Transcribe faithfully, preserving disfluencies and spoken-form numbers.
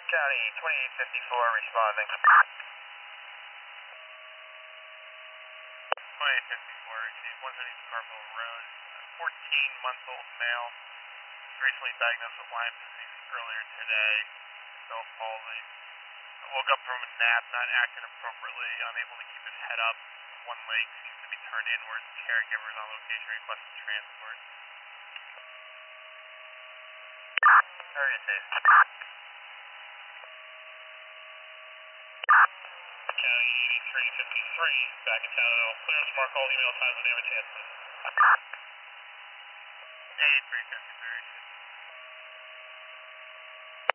County twenty-eight fifty-four responding. twenty-eight fifty-four, one seventy Carville Road. fourteen-month-old male, recently diagnosed with Lyme disease earlier today. Cell palsy. Woke up from a nap, not acting appropriately, unable to keep his head up. One leg seems to be turned inwards. Caregivers on location requested transport. Target safe. County eighty-three fifty-three, back in town at all clearance. Mark all email times and damage hands. eighty-three fifty-three.